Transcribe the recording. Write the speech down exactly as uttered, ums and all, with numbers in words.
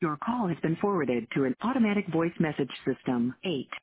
Your call has been forwarded to an automatic voice message system. eight